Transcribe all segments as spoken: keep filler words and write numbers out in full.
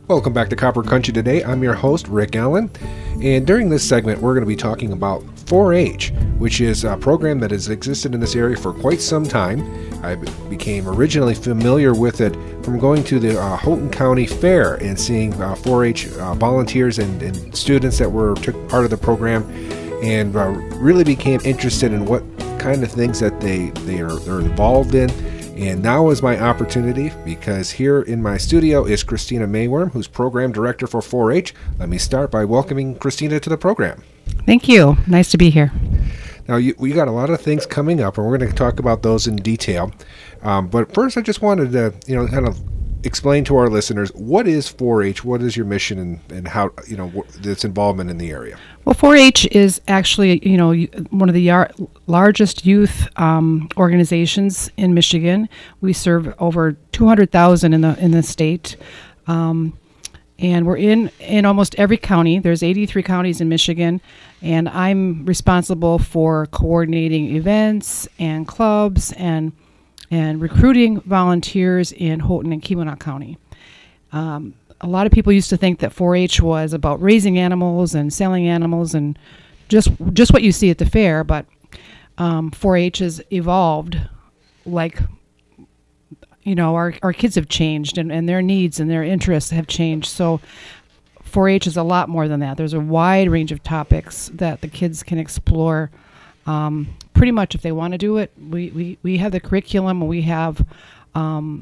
Welcome back to Copper Country today. I'm your host, Rick Allen, and during this segment, we're going to be talking about four H, which is a program that has existed in this area for quite some time. I became originally familiar with it from going to the uh, Houghton County Fair and seeing uh, four H uh, volunteers and, and students that were took part of the program, and uh, really became interested in what kind of things that they, they are they're involved in. And now is my opportunity, because here in my studio is Christina Mayworm, who's Program Director for four H. Let me start by welcoming Christina to the program. Thank you. Nice to be here. Now, you, we got a lot of things coming up, and we're going to talk about those in detail. Um, but first, I just wanted to, you know, kind of explain to our listeners, what is four H, what is your mission, and, and how, you know, wh- its involvement in the area? Well, four H is actually, you know, one of the yar- largest youth um, organizations in Michigan. We serve over two hundred thousand in the in the state, um, and we're in in almost every county. There's eighty-three counties in Michigan, and I'm responsible for coordinating events and clubs and and recruiting volunteers in Houghton and Keweenaw County. Um, a lot of people used to think that four H was about raising animals and selling animals and just just what you see at the fair, but um, four H has evolved. Like, you know, our, our kids have changed, and, and their needs and their interests have changed. So four H is a lot more than that. There's a wide range of topics that the kids can explore. Um, pretty much if they want to do it, we, we, we have the curriculum, we have um,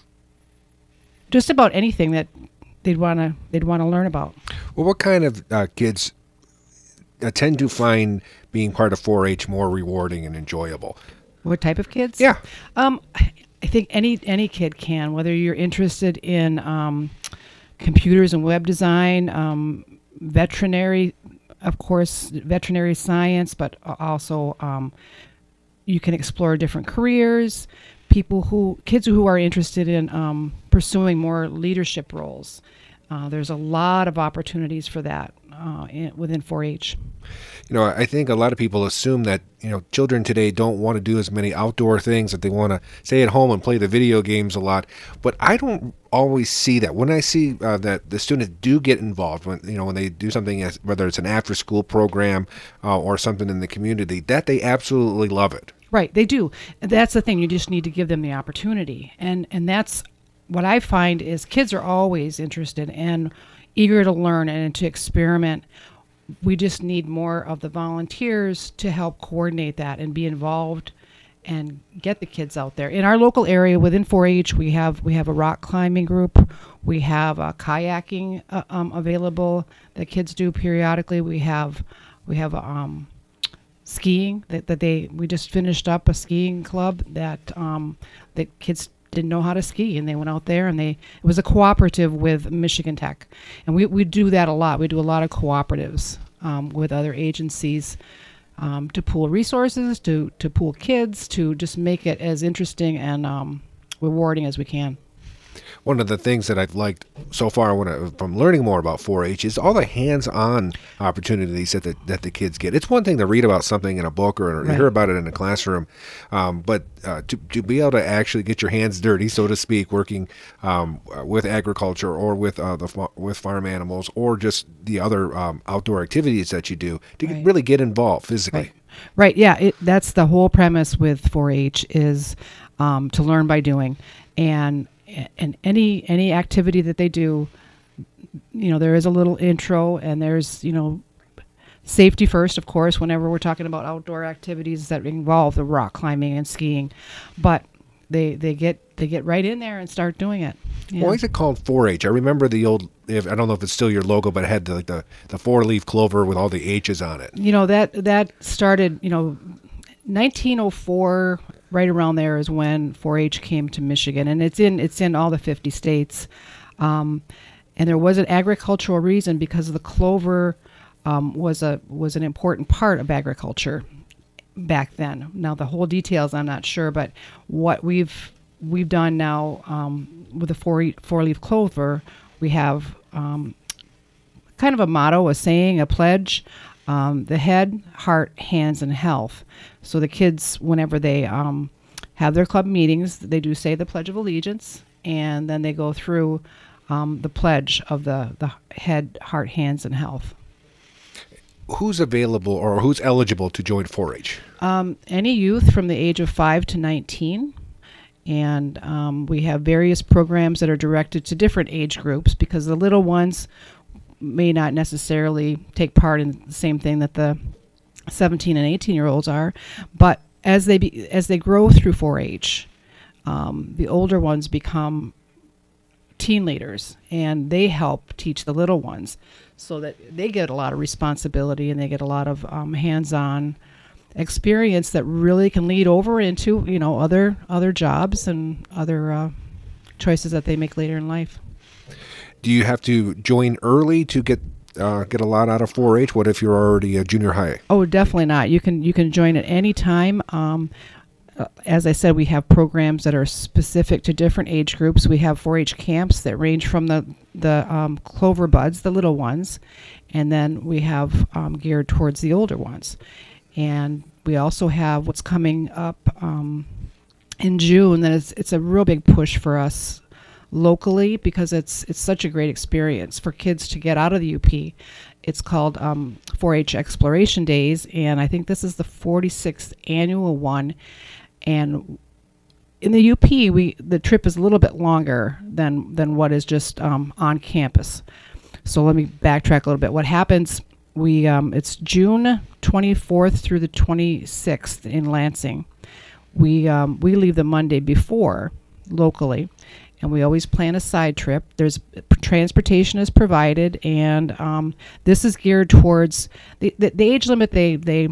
just about anything that they'd want to they'd want to learn about. Well, what kind of uh, kids uh, tend to find being part of four H more rewarding and enjoyable? What type of kids? Yeah. Um, I think any any kid can, whether you're interested in um, computers and web design, um, veterinary, of course, veterinary science, but also um, you can explore different careers. People who, kids who are interested in um, pursuing more leadership roles. Uh, there's a lot of opportunities for that uh, in, within four H. You know, I think a lot of people assume that, you know, children today don't want to do as many outdoor things, that they want to stay at home and play the video games a lot. But I don't always see that. When I see uh, that the students do get involved, when, you know, when they do something, as, whether it's an after-school program uh, or something in the community, that they absolutely love it. Right, they do. And that's the thing. You just need to give them the opportunity. And and that's what I find is kids are always interested and eager to learn and to experiment. We just need more of the volunteers to help coordinate that and be involved and get the kids out there. In our local area within four H, we have we have a rock climbing group. We have uh, kayaking uh, um, available that kids do periodically. We have we have um, skiing that, that they we just finished up a skiing club that um, that kids didn't know how to ski, and they went out there, and they it was a cooperative with Michigan Tech, and we, we do that a lot. We do a lot of cooperatives um, with other agencies um, to pool resources, to to pool kids, to just make it as interesting and um, rewarding as we can. One of the things that I've liked so far when I, from learning more about four H is all the hands-on opportunities that the, that the kids get. It's one thing to read about something in a book or right. hear about it in a classroom, um, but uh, to, to be able to actually get your hands dirty, so to speak, working um, with agriculture or with uh, the with farm animals or just the other um, outdoor activities that you do, to right. really get involved physically. Right, right. yeah, it, that's the whole premise with four H is um, to learn by doing. And And any any activity that they do, you know, there is a little intro, and there's, you know, safety first, of course, whenever we're talking about outdoor activities that involve the rock climbing and skiing. But they they get they get right in there and start doing it. Yeah. Why is it called four H? I remember the old, if, I don't know if it's still your logo, but it had the, like the, the four-leaf clover with all the H's on it. You know, that that started, you know, nineteen oh four, right around there is when four H came to Michigan, and it's in it's in all the fifty states. Um, and there was an agricultural reason, because the clover um, was a was an important part of agriculture back then. Now the whole details I'm not sure, but what we've we've done now um, with the four four leaf clover, we have um, kind of a motto, a saying, a pledge. Um, the head, heart, hands, and health. So the kids, whenever they um, have their club meetings, they do say the Pledge of Allegiance, and then they go through um, the pledge of the, the head, heart, hands, and health. Who's available or who's eligible to join four H? Um, any youth from the age of five to nineteen. And um, we have various programs that are directed to different age groups because the little ones may not necessarily take part in the same thing that the seventeen and eighteen year olds are. But as they be, as they grow through four H, um, the older ones become teen leaders, and they help teach the little ones so that they get a lot of responsibility and they get a lot of um, hands-on experience that really can lead over into, you know, other other jobs and other uh, choices that they make later in life. Do you have to join early to get uh, get a lot out of four H? What if you're already a junior high? Oh, definitely not. You can you can join at any time. Um, uh, as I said, we have programs that are specific to different age groups. We have four H camps that range from the the um, clover buds, the little ones, and then we have um, geared towards the older ones. And we also have what's coming up um, in June. That is, it's a real big push for us locally because it's it's such a great experience for kids to get out of the U P. It's called um, four H Exploration Days, and I think this is the forty-sixth annual one. And in the U P, we the trip is a little bit longer than than what is just um, on campus. So let me backtrack a little bit. What happens? We um, it's June twenty-fourth through the twenty-sixth in Lansing. We um, we leave the Monday before locally, and we always plan a side trip. There's transportation is provided, and um, this is geared towards the, the the age limit they they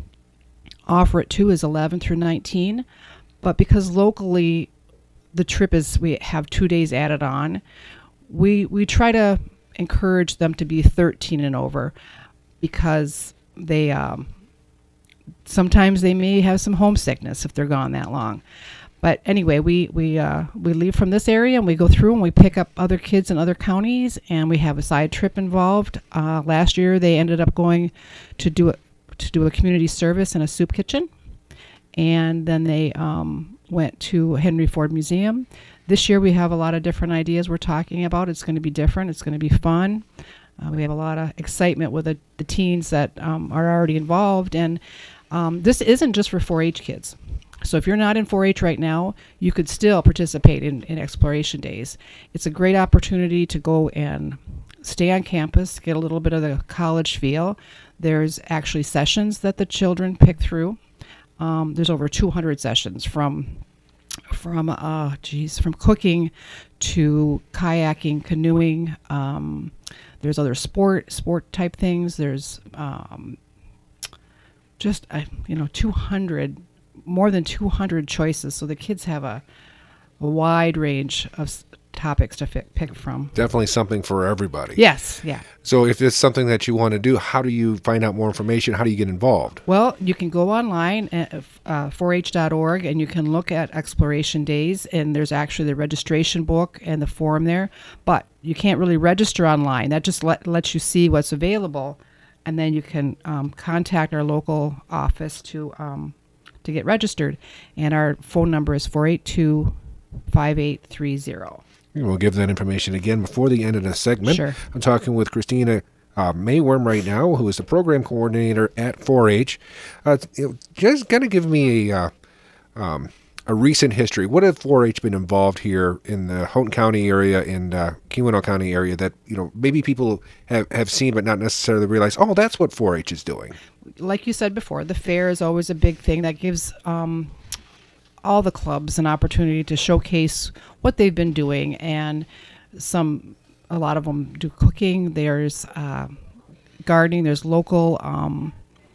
offer it to is eleven through nineteen, but because locally the trip is we have two days added on, we we try to encourage them to be thirteen and over. Because they um, sometimes they may have some homesickness if they're gone that long. But anyway, we we uh, we leave from this area and we go through and we pick up other kids in other counties, and we have a side trip involved. Uh, last year they ended up going to do a, to do a community service in a soup kitchen, and then they um, went to Henry Ford Museum. This year we have a lot of different ideas we're talking about. It's going to be different. It's going to be fun. Uh, we have a lot of excitement with the, the teens that um, are already involved. And um, this isn't just for four H kids. So if you're not in four H right now, you could still participate in, in Exploration Days. It's a great opportunity to go and stay on campus, get a little bit of the college feel. There's actually sessions that the children pick through. Um, there's over two hundred sessions from from uh, geez, from cooking to kayaking, canoeing. Um, there's other sport sport type things. There's um, just uh, you know two hundred, more than two hundred choices. So the kids have a, a wide range of s- topics to fi- pick from. Definitely something for everybody. Yes, yeah. So if it's something that you want to do, how do you find out more information? How do you get involved? Well, you can go online at uh, four H dot org and you can look at Exploration Days, and there's actually the registration book and the form there. But you can't really register online. That just let, lets you see what's available, and then you can um, contact our local office to um, to get registered. And our phone number is four eight two, five eight three zero. We'll give that information again before the end of the segment. Sure. I'm talking with Christina uh, Mayworm right now, who is the program coordinator at four H. Uh, you know, just kind of give me a, uh, um, a recent history. What have four H been involved here in the Houghton County area and uh, Keweenaw County area that you know maybe people have, have seen but not necessarily realize, oh, that's what four H is doing? Like you said before, the fair is always a big thing that gives um, all the clubs an opportunity to showcase what they've been doing, and some a lot of them do cooking. There's uh, gardening. There's local um,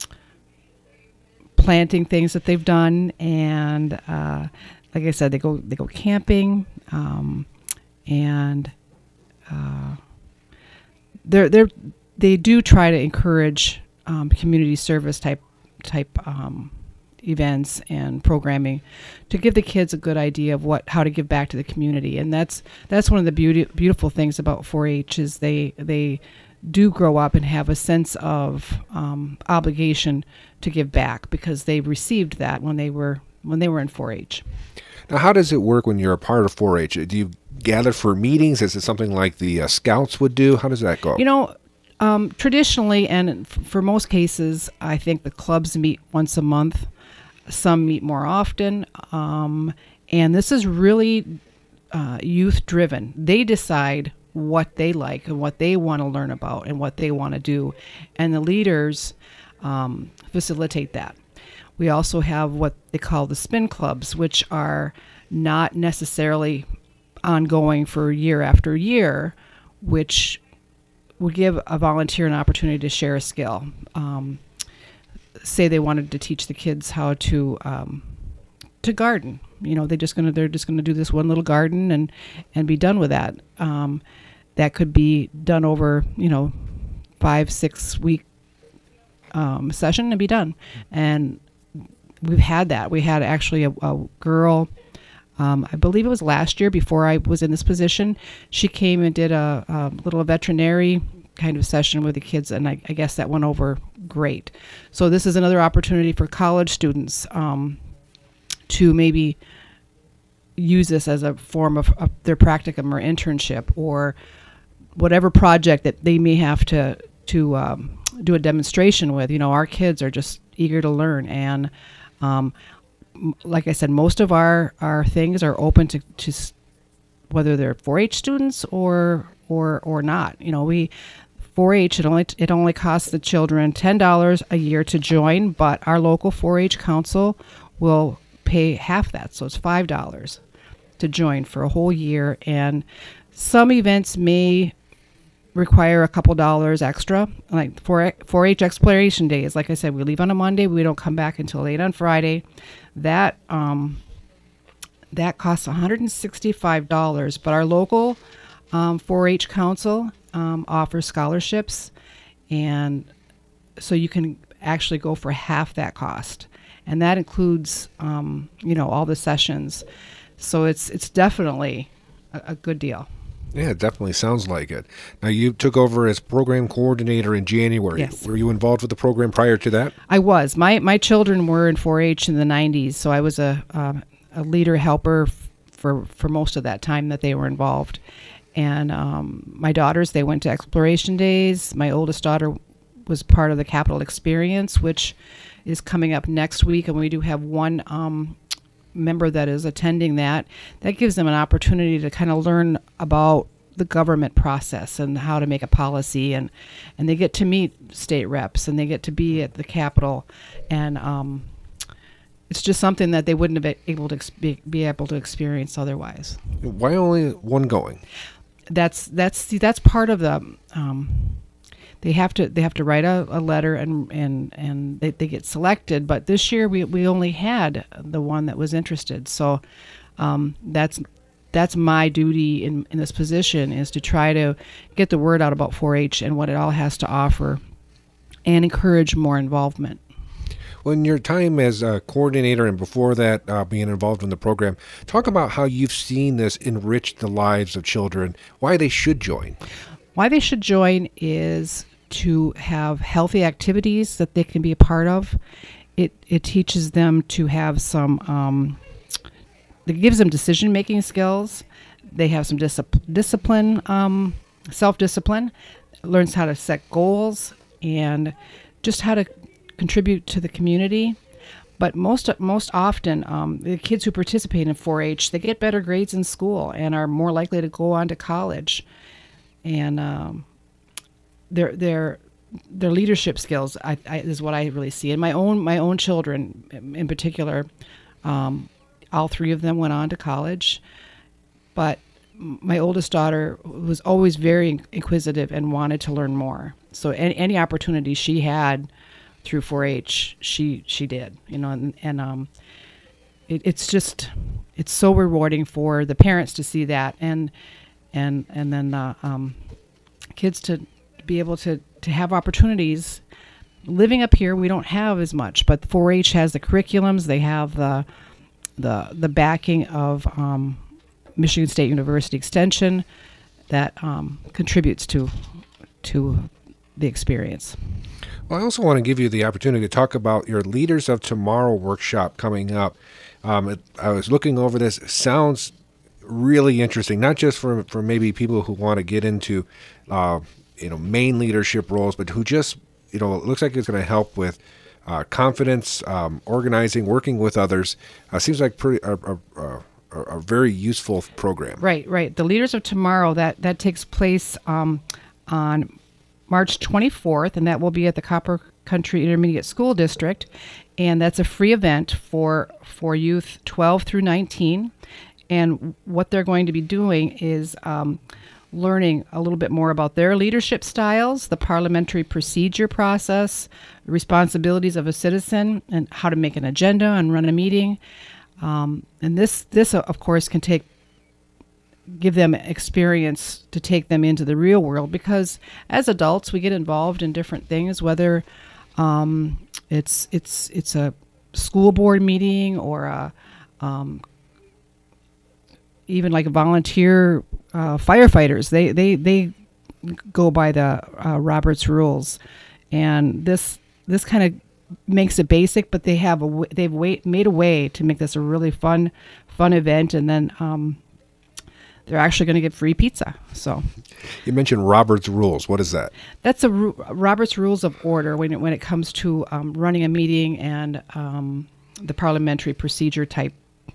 planting things that they've done, and uh, like I said, they go they go camping, um, and uh, they're they're they do try to encourage um, community service type type. Um, events and programming to give the kids a good idea of what how to give back to the community. And that's that's one of the beauty, beautiful things about four H is they they do grow up and have a sense of um, obligation to give back because they received that when they were when they were in four H. Now, how does it work when you're a part of four H? Do you gather for meetings? Is it something like the uh, scouts would do? How does that go? You know, um, traditionally, and f- for most cases, I think the clubs meet once a month. Some meet more often. Um, and this is really uh, youth driven. They decide what they like and what they want to learn about and what they want to do. And the leaders um, facilitate that. We also have what they call the spin clubs, which are not necessarily ongoing for year after year, which will give a volunteer an opportunity to share a skill. Um, say they wanted to teach the kids how to um, to garden. You know, they're just gonna they're just gonna do this one little garden and and be done with that. Um, that could be done over, you know, five six week um, session and be done. And we've had that. We had actually a, a girl. Um, I believe it was last year before I was in this position. She came and did a, a little veterinary kind of session with the kids, and I, I guess that went over great. So this is another opportunity for college students um, to maybe use this as a form of, of their practicum or internship or whatever project that they may have to to um, do a demonstration with. You know, our kids are just eager to learn, and um, like I said, most of our, our things are open to, to s- whether they're four H students or or or not. You know, we four H it only it only costs the children ten dollars a year to join, but our local four H council will pay half that, so it's five dollars to join for a whole year. And some events may require a couple dollars extra, like four H exploration days. Like I said, we leave on a Monday, we don't come back until late on Friday. That um, that costs one hundred sixty-five dollars, but our local um, four H council um, offers scholarships, and so you can actually go for half that cost, and that includes um, you know, all the sessions. So it's it's definitely a, a good deal. Yeah, it definitely sounds like it. Now, you took over as program coordinator in January. Yes. Were you involved with the program prior to that? I was. My my children were in four H in the nineties, so I was a um, a leader helper f- for for most of that time that they were involved. And um, my daughters, they went to exploration days. My oldest daughter was part of the Capital Experience, which is coming up next week, and we do have one um, member that is attending that. That gives them an opportunity to kind of learn about the government process and how to make a policy, and and they get to meet state reps, and they get to be at the Capitol, and um, it's just something that they wouldn't have been able to ex- be, be able to experience otherwise. Why only one going? That's that's see, that's part of the. Um, They have to they have to write a, a letter, and and, and they, they get selected. But this year we, we only had the one that was interested. So um, that's that's my duty in, in this position, is to try to get the word out about four H and what it all has to offer, and encourage more involvement. Well, in your time as a coordinator and before that uh, being involved in the program, talk about how you've seen this enrich the lives of children, why they should join. Why they should join is to have healthy activities that they can be a part of. It it teaches them to have some, um, it gives them decision-making skills. They have some discipl- discipline, um, self-discipline, learns how to set goals, and just how to contribute to the community. But most most often, um, the kids who participate in four H, they get better grades in school and are more likely to go on to college. And um, their their their leadership skills I, I, is what I really see. And my own my own children, in particular, um, all three of them went on to college. But my oldest daughter was always very inquisitive and wanted to learn more. So any, any opportunity she had through four H, she she did. You know, and, and um, it, it's just it's so rewarding for the parents to see that, and. and and then uh, um, kids to be able to, to have opportunities. Living up here, we don't have as much, but four H has the curriculums. They have the the the backing of um, Michigan State University Extension that um, contributes to to the experience. Well, I also want to give you the opportunity to talk about your Leaders of Tomorrow workshop coming up. Um, it, I was looking over this. It sounds really interesting, not just for, for maybe people who want to get into, uh, you know, main leadership roles, but who just, you know, it looks like it's going to help with uh, confidence, um, organizing, working with others. Uh, seems like pretty a, a, a, a very useful program. Right, right. The Leaders of Tomorrow, that, that takes place um, on March twenty-fourth, and that will be at the Copper Country Intermediate School District. And that's a free event for for youth twelve through nineteen. And what they're going to be doing is um, learning a little bit more about their leadership styles, the parliamentary procedure process, the responsibilities of a citizen, and how to make an agenda and run a meeting. Um, and this, this uh, of course, can take give them experience to take them into the real world, because as adults we get involved in different things, whether um, it's it's it's a school board meeting or a um, even like a volunteer uh, firefighters. They they they go by the uh, Robert's rules, and this this kind of makes it basic, but they have a w- they've wa- made a way to make this a really fun fun event, and then. Um, They're actually going to get free pizza. So, you mentioned Robert's Rules. What is that? That's a ru- Robert's Rules of Order when it, when it comes to um, running a meeting and um, the parliamentary procedure type.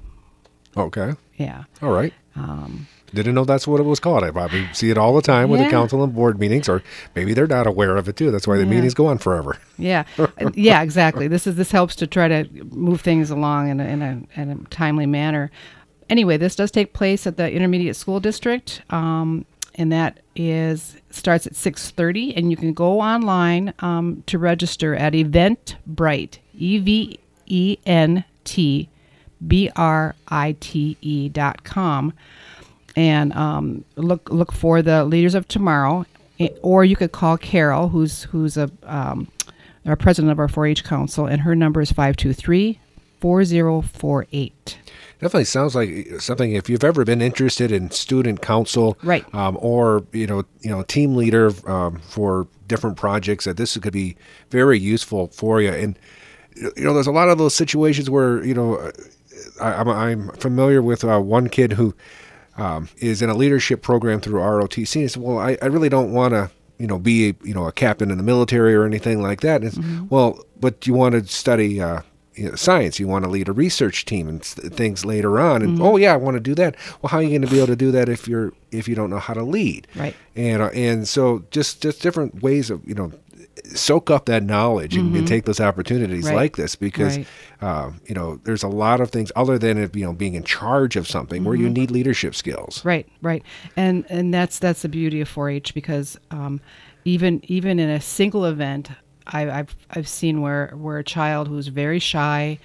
Okay. Yeah. All right. Um, Didn't know that's what it was called. I probably see it all the time with yeah. the council and board meetings, or maybe they're not aware of it too. That's why the Yeah. meetings go on forever. Yeah. Yeah. Exactly. This is this helps to try to move things along in a, in a, in a timely manner. Anyway, this does take place at the Intermediate School District, um, and that is starts at six thirty, and you can go online um, to register at Eventbrite, E V E N T B R I T E dot com, and um, look look for the Leaders of Tomorrow, or you could call Carol, who's who's a um, our president of our four H Council, and her number is five two three, four zero four eight. Definitely sounds like something. If you've ever been interested in student council, right, um, or you know, you know, team leader um, for different projects, that this could be very useful for you. And you know, there's a lot of those situations where you know, I, I'm, I'm familiar with uh, one kid who um, is in a leadership program through R O T C. And he said, "Well, I, I really don't want to." You know, be a, you know a captain in the military or anything like that. And it's, mm-hmm. Well, but you want to study uh, you know, science. You want to lead a research team and th- things later on. And mm-hmm. oh yeah, I want to do that. Well, how are you going to be able to do that if you're if you don't know how to lead? Right. And uh, and so just just different ways of you know soak up that knowledge and, mm-hmm. and take those opportunities right. like this, because right. uh, you know there's a lot of things other than it, you know being in charge of something mm-hmm. where you need leadership skills. Right, right, and and that's that's the beauty of four H, because um, even even in a single event, I, I've I've seen where where a child who's very shy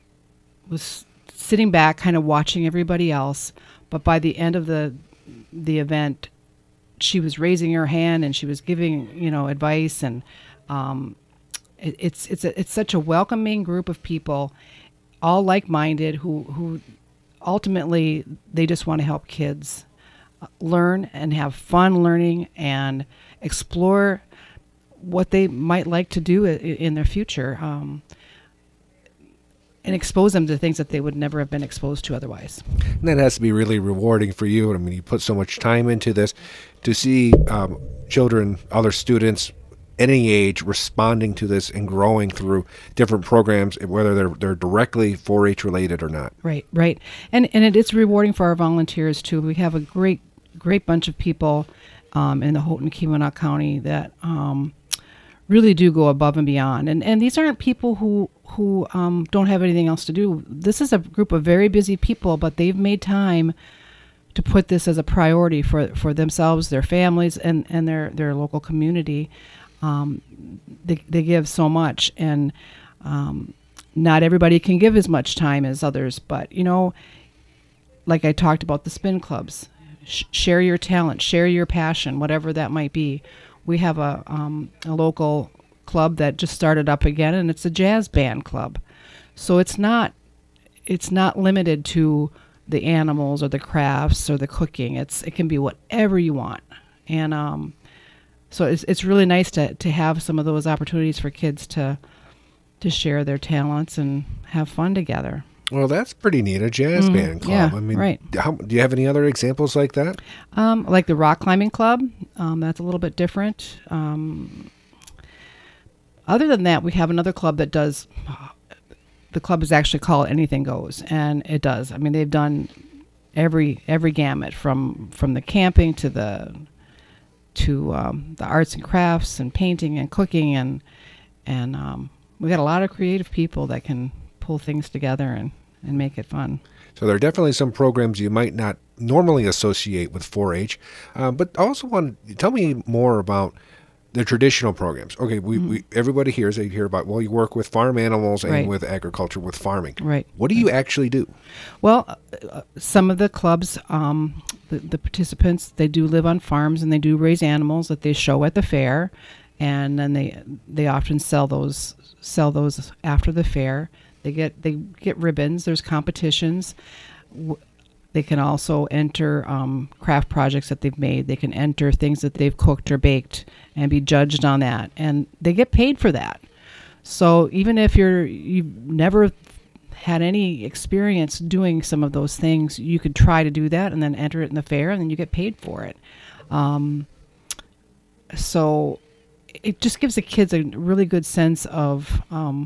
was sitting back, kind of watching everybody else, but by the end of the the event, she was raising her hand and she was giving, you know, advice, and um, it, it's it's a, it's such a welcoming group of people, all like-minded, who who ultimately they just want to help kids learn and have fun learning and explore what they might like to do in, in their future, um, and expose them to things that they would never have been exposed to otherwise. And that has to be really rewarding for you. I mean, you put so much time into this, to see um, children, other students, any age, responding to this and growing through different programs, whether they're they're directly four H related or not. Right, right, and and it is rewarding for our volunteers too. We have a great great bunch of people um, in the Houghton-Keweenaw County that um, really do go above and beyond. And and these aren't people who who um, don't have anything else to do. This is a group of very busy people, but they've made time to put this as a priority for, for themselves, their families, and, and their, their local community. Um, they, they give so much, and um, not everybody can give as much time as others, but, you know, like I talked about the spin clubs, sh- share your talent, share your passion, whatever that might be. We have a, um, a local club that just started up again, and it's a jazz band club. So it's not it's not limited to the animals or the crafts or the cooking. It's it can be whatever you want. And um, so it's it's really nice to, to have some of those opportunities for kids to to share their talents and have fun together. Well, that's pretty neat, a jazz Mm, band club. yeah, I mean, right. how, do you have any other examples like that? Um, like the rock climbing club, um, that's a little bit different. Um, other than that, we have another club that does. The club is actually called Anything Goes, and it does. I mean, they've done every every gamut from from the camping to the to um, the arts and crafts and painting and cooking, and and um, we got a lot of creative people that can pull things together and, and make it fun. So there are definitely some programs you might not normally associate with four H, uh, but I also want to tell me more about the traditional programs. Okay, we, Mm-hmm. we everybody hears they hear about, well, you work with farm animals and Right. with agriculture, with farming. Right. What do you actually do? Well, uh, uh, some of the clubs, um, the, the participants, they do live on farms and they do raise animals that they show at the fair, and then they they often sell those sell those after the fair. They get they get ribbons. There's competitions. W- They can also enter um, craft projects that they've made. They can enter things that they've cooked or baked and be judged on that, and they get paid for that. So even if you're you've never had any experience doing some of those things, you could try to do that and then enter it in the fair, and then you get paid for it. Um, so it just gives the kids a really good sense of um,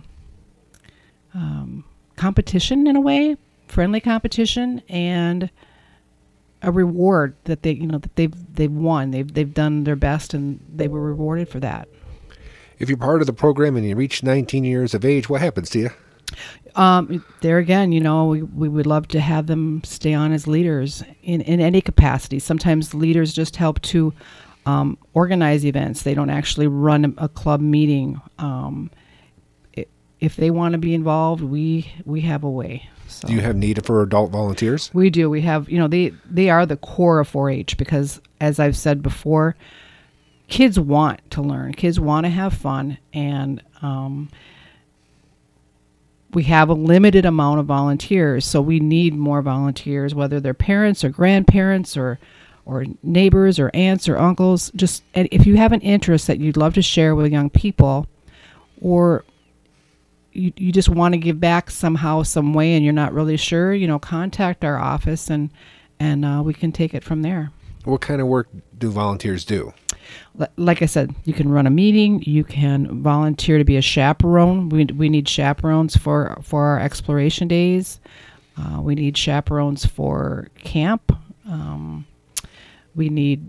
um, competition in a way, friendly competition, and a reward that they, you know, that they've they've won. They've they've done their best, and they were rewarded for that. If you're part of the program and you reach nineteen years of age, what happens to you? Um, there again, you know, we, we would love to have them stay on as leaders in, in any capacity. Sometimes leaders just help to um, organize events. They don't actually run a, a club meeting. Um, i- if they want to be involved, we we have a way. So Do you have need for adult volunteers? we do. We have, you know, they they are the core of four H because, as I've said before, kids want to learn. Kids want to have fun, and um, we have a limited amount of volunteers, so we need more volunteers, whether they're parents or grandparents or or neighbors or aunts or uncles. Just and if you have an interest that you'd love to share with young people, or you, you just want to give back somehow, some way, and you're not really sure, you know, contact our office, and and uh, we can take it from there. What kind of work do volunteers do? Li- Like I said, you can run a meeting. You can volunteer to be a chaperone. We we need chaperones for for our exploration days. Uh, we need chaperones for camp. Um, we need,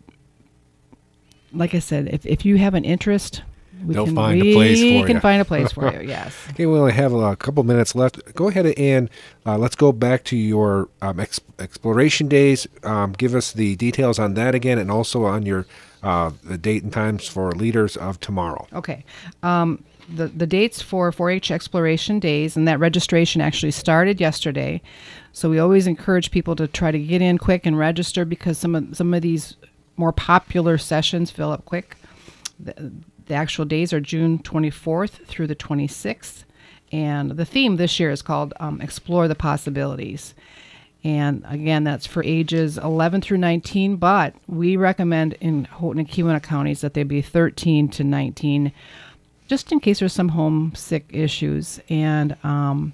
like I said, if if you have an interest, we They'll can find a we place for can you. find a place for you. Yes. Okay, we only have a couple minutes left. Go ahead and uh, let's go back to your um, ex- exploration days. Um, give us the details on that again, and also on your uh, the date and times for Leaders of Tomorrow. Okay. Um, the, the dates for four H Exploration Days, and that registration actually started yesterday. So we always encourage people to try to get in quick and register, because some of some of these more popular sessions fill up quick. The, the actual days are June twenty-fourth through the twenty-sixth. And the theme this year is called um, Explore the Possibilities. And again, that's for ages eleven through nineteen, but we recommend in Houghton and Keweenaw counties that they be thirteen to nineteen, just in case there's some homesick issues. And um,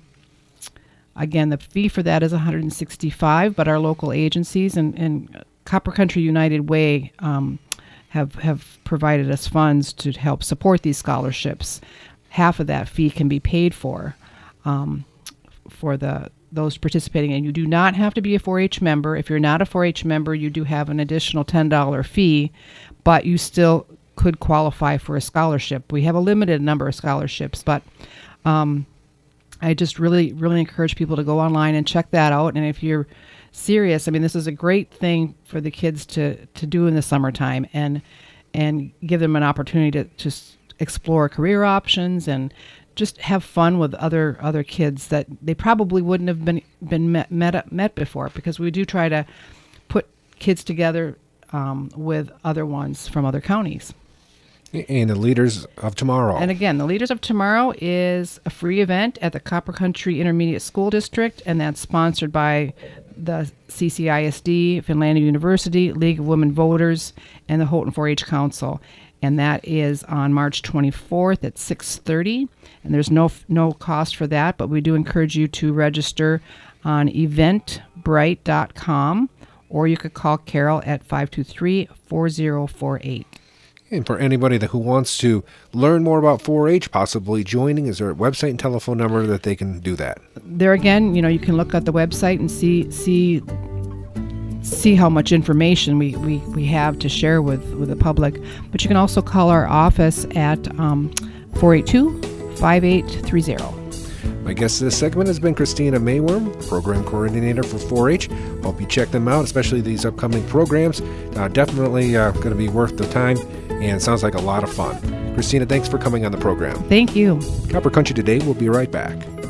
again, the fee for that is one hundred sixty-five dollars, but our local agencies and, and Copper Country United Way um, have, have provided us funds to help support these scholarships. Half of that fee can be paid for um, for the those participating, and you do not have to be a four H member. If you're not a four H member, you do have an additional ten dollars fee, but you still could qualify for a scholarship. We have a limited number of scholarships, but um, I just really, really encourage people to go online and check that out. And if you're serious, I mean, this is a great thing for the kids to, to do in the summertime, and and give them an opportunity to just explore career options and just have fun with other other kids that they probably wouldn't have been been met met, met before, because we do try to put kids together um, with other ones from other counties. And the Leaders of Tomorrow. And again, the Leaders of Tomorrow is a free event at the Copper Country Intermediate School District, and that's sponsored by the C C I S D, Finlandia University, League of Women Voters, and the Houghton four H Council. and that is on March twenty-fourth at six thirty. And there's no no cost for that, but we do encourage you to register on eventbrite dot com, or you could call Carol at five two three, four zero four eight. And for anybody that who wants to learn more about four H, possibly joining, is there a website and telephone number that they can do that? There again, you know, you can look at the website and see see see how much information we, we, we have to share with, with the public. But you can also call our office at um, four eight two, five eight three zero. My guest this segment has been Christina Mayworm, Program Coordinator for four H. Hope you check them out, especially these upcoming programs. Uh, definitely uh, going to be worth the time, and sounds like a lot of fun. Christina, thanks for coming on the program. Thank you. Copper Country Today will be right back.